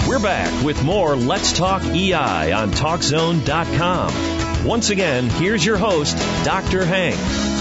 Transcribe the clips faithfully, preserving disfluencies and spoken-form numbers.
We're back with more Let's Talk E I on Talk Zone dot com. Once again, here's your host, Doctor Hank.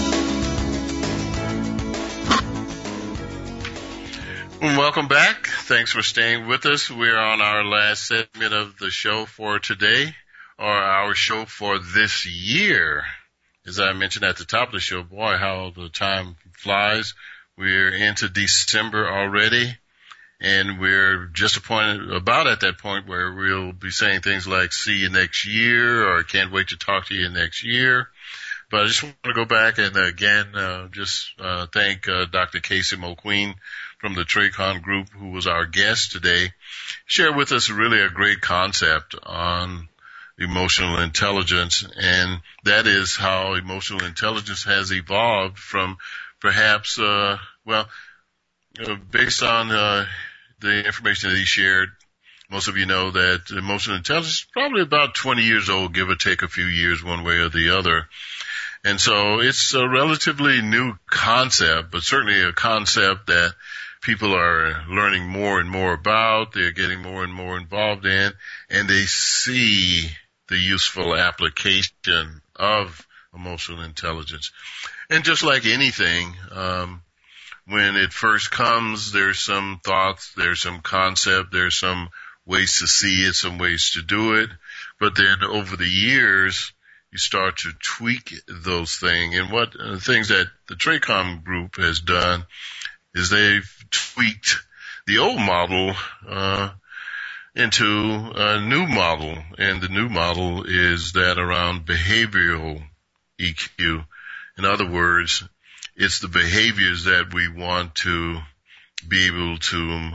Welcome back. Thanks for staying with us. We're on our last segment of the show for today, or our show for this year. As I mentioned at the top of the show, boy, how the time flies. We're into December already, and we're just appointed, about at that point where we'll be saying things like, see you next year, or can't wait to talk to you next year. But I just want to go back and again, uh, just, uh, thank, uh, Doctor Casey Mulqueen from the TRACON Group, who was our guest today, shared with us really a great concept on emotional intelligence, and that is how emotional intelligence has evolved from perhaps, uh, well, uh, based on, uh, the information that he shared, most of you know that emotional intelligence is probably about twenty years old, give or take a few years one way or the other. And so it's a relatively new concept, but certainly a concept that people are learning more and more about, they're getting more and more involved in, and they see the useful application of emotional intelligence. And just like anything, um, when it first comes, there's some thoughts, there's some concept, there's some ways to see it, some ways to do it. But then over the years, you start to tweak those things. And what uh, things that the TRACON Group has done is they've tweaked the old model uh into a new model. And the new model is that around behavioral E Q. In other words, it's the behaviors that we want to be able to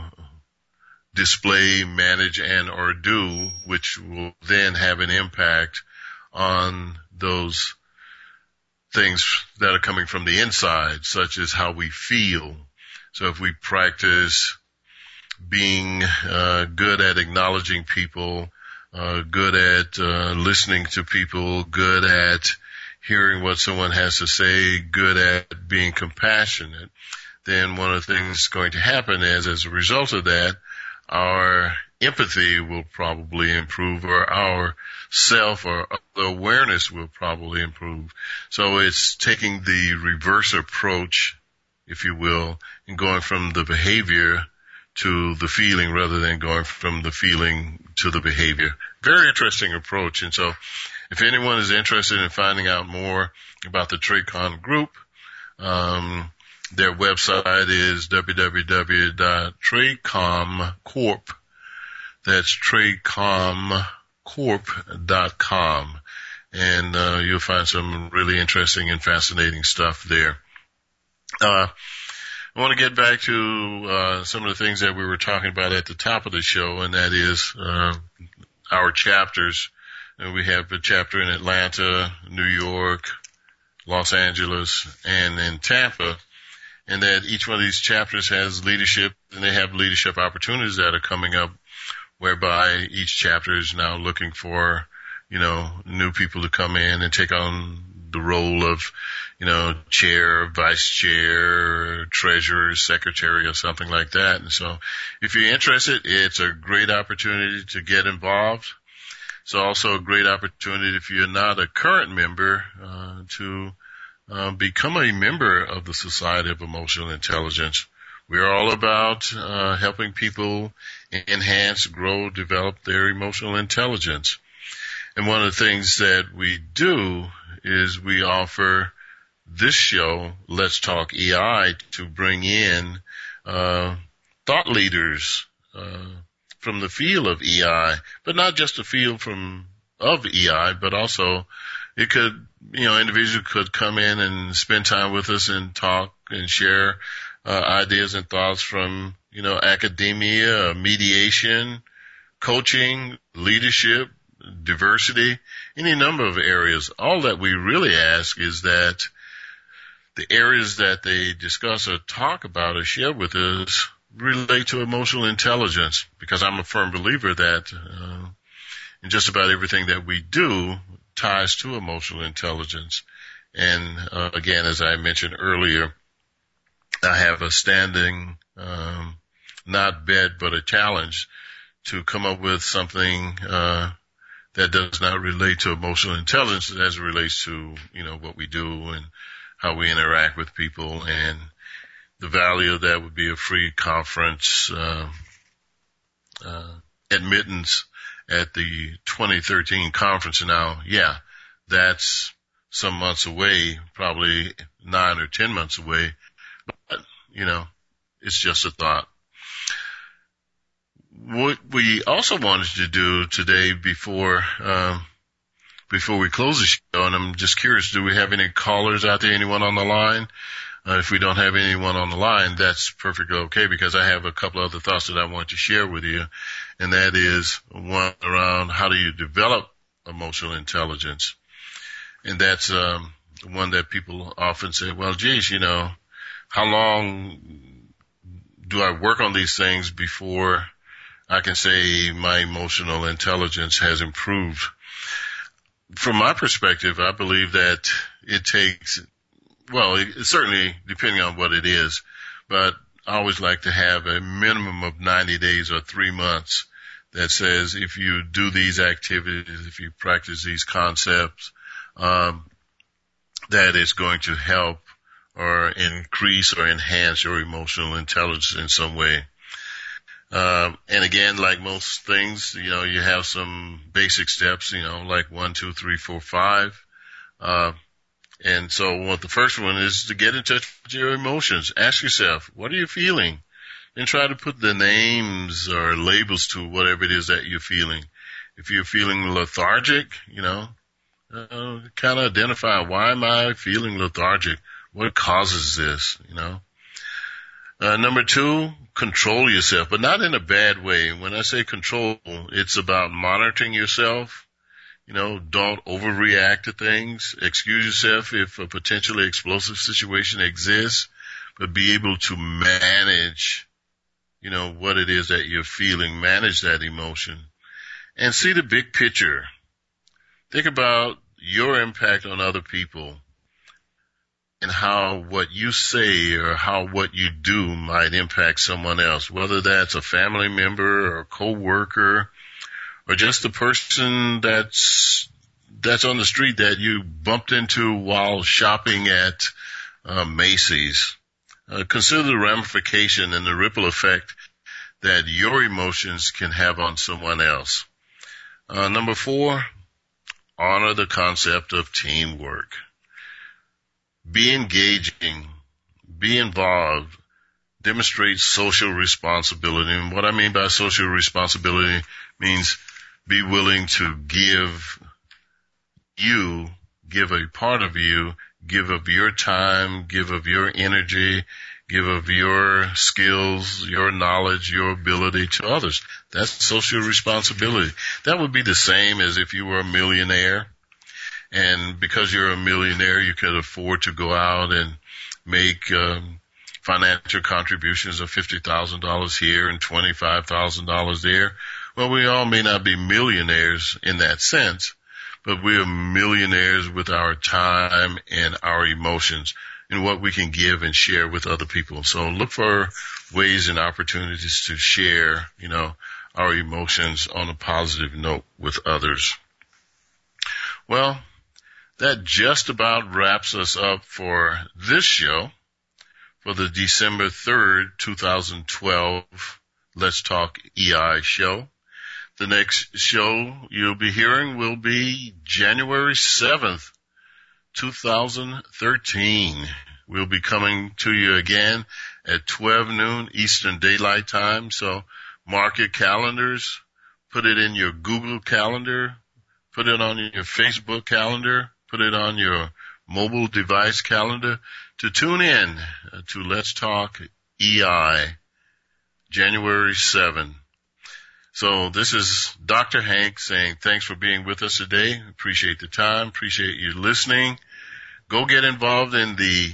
display, manage, and or do, which will then have an impact on those things that are coming from the inside, such as how we feel. So if we practice being uh, good at acknowledging people, uh, good at uh, listening to people, good at hearing what someone has to say, good at being compassionate, then one of the things that's going to happen is, as a result of that, our empathy will probably improve, or our self or awareness will probably improve. So it's taking the reverse approach, if you will, and going from the behavior to the feeling rather than going from the feeling to the behavior. Very interesting approach. And so if anyone is interested in finding out more about the TRACON Group, um, their website is w w w dot tracom corp. That's tracom corp dot com. And uh, you'll find some really interesting and fascinating stuff there. Uh, I want to get back to uh, some of the things that we were talking about at the top of the show, and that is uh, our chapters. And we have a chapter in Atlanta, New York, Los Angeles, and in Tampa. And that each one of these chapters has leadership, and they have leadership opportunities that are coming up, whereby each chapter is now looking for, you know, new people to come in and take on the role of, you know, chair, vice chair, treasurer, secretary, or something like that. And so if you're interested, it's a great opportunity to get involved. It's also a great opportunity, if you're not a current member, uh, to uh, become a member of the Society of Emotional Intelligence. We're all about uh, helping people enhance, grow, develop their emotional intelligence. And one of the things that we do is we offer this show, Let's Talk E I, to bring in uh thought leaders uh from the field of E I, but not just the field from of E I, but also it could, you know, individuals could come in and spend time with us and talk and share uh, ideas and thoughts from, you know, academia, mediation, coaching, leadership, diversity, any number of areas. All that we really ask is that the areas that they discuss or talk about or share with us relate to emotional intelligence, because I'm a firm believer that uh, in just about everything that we do ties to emotional intelligence. And uh, again, as I mentioned earlier, I have a standing, um, not bet, but a challenge to come up with something uh, that does not relate to emotional intelligence as it relates to, you know, what we do and how we interact with people. And the value of that would be a free conference uh, uh, admittance at the twenty thirteen conference. Now, yeah, that's some months away, probably nine or ten months away. But, you know, it's just a thought. What we also wanted to do today before um, before we close the show, and I'm just curious, do we have any callers out there, anyone on the line? Uh, if we don't have anyone on the line, that's perfectly okay, because I have a couple other thoughts that I want to share with you, and that is one around how do you develop emotional intelligence. And that's um, one that people often say, well, geez, you know, how long do I work on these things before I can say my emotional intelligence has improved? From my perspective, I believe that it takes, well, it, certainly depending on what it is, but I always like to have a minimum of ninety days or three months that says if you do these activities, if you practice these concepts, um, that it's going to help or increase or enhance your emotional intelligence in some way. Um, and again, like most things, you know, you have some basic steps, you know, like one, two, three, four, five. Uh, and so what the first one is to get in touch with your emotions. Ask yourself, what are you feeling? And try to put the names or labels to whatever it is that you're feeling. If you're feeling lethargic, you know, uh, kind of identify, why am I feeling lethargic? What causes this, you know? Uh, number two, control yourself, but not in a bad way. When I say control, it's about monitoring yourself. You know, don't overreact to things. Excuse yourself if a potentially explosive situation exists, but be able to manage, you know, what it is that you're feeling, manage that emotion, and see the big picture. Think about your impact on other people and how what you say or how what you do might impact someone else, whether that's a family member or a coworker or just a person that's that's on the street that you bumped into while shopping at uh, Macy's. Uh, consider the ramification and the ripple effect that your emotions can have on someone else. Uh, number four, honor the concept of teamwork. Be engaging, be involved, demonstrate social responsibility. And what I mean by social responsibility means be willing to give you, give a part of you, give of your time, give of your energy, give of your skills, your knowledge, your ability to others. That's social responsibility. That would be the same as if you were a millionaire. And because you're a millionaire, you can afford to go out and make um, financial contributions of fifty thousand dollars here and twenty-five thousand dollars there. Well, we all may not be millionaires in that sense, but we are millionaires with our time and our emotions and what we can give and share with other people. So look for ways and opportunities to share, you know, our emotions on a positive note with others. Well, that just about wraps us up for this show, for the December third, twenty twelve Let's Talk E I show. The next show you'll be hearing will be January seventh, twenty thirteen. We'll be coming to you again at twelve noon Eastern Daylight Time. So mark your calendars, put it in your Google Calendar, put it on your Facebook calendar, put it on your mobile device calendar to tune in to Let's Talk E I, January seventh. So this is Doctor Hank saying thanks for being with us today. Appreciate the time. Appreciate you listening. Go get involved in the,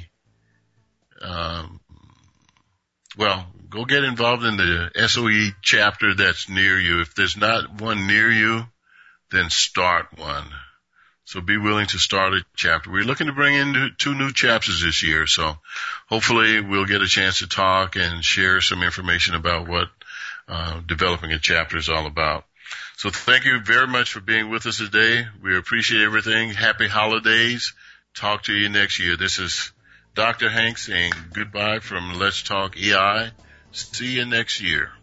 um, well, go get involved in the S O E chapter that's near you. If there's not one near you, then start one. So be willing to start a chapter. We're looking to bring in two new chapters this year. So hopefully we'll get a chance to talk and share some information about what uh, developing a chapter is all about. So thank you very much for being with us today. We appreciate everything. Happy holidays. Talk to you next year. This is Doctor Hank saying goodbye from Let's Talk E I. See you next year.